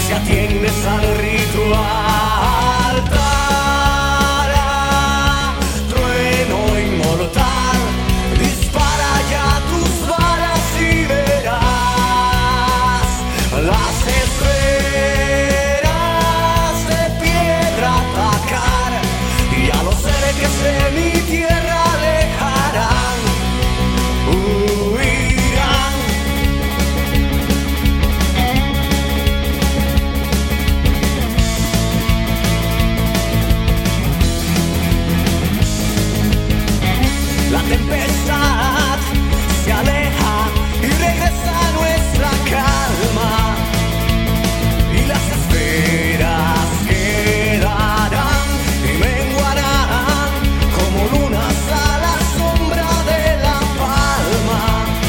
si atiendes al ritual. Tara, trueno inmortal, dispara ya tus balas y verás las esferas de piedra atacar, y a los seres que de mi tierra alejarán, huirán. La tempestad se aleja y regresa a nuestra calma, y las esferas quedarán y menguarán como lunas a la sombra de la palma.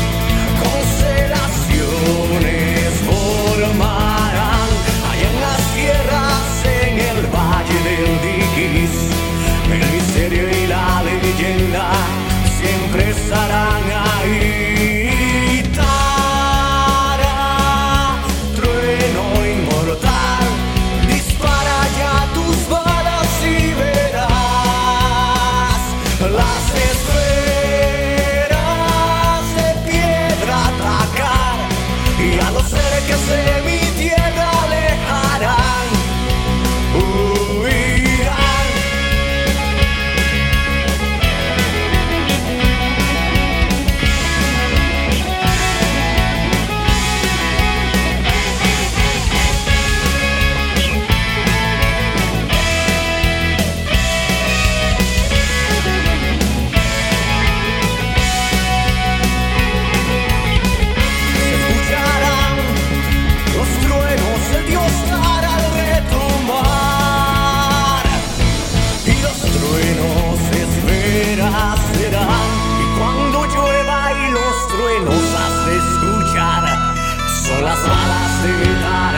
Constelaciones formarán allá en las tierras, en el valle del Digis. El misterio y la leyenda siempre estarán ahí. Tara, trueno inmortal, dispara ya tus balas y verás las esferas de piedra atacar, y a los seres que de mi tierra alejarán, huirán. Los truenos el Dios dará al retumbar, y los truenos esferas serán, y cuando llueva y los truenos has de escuchar, son las balas de metal.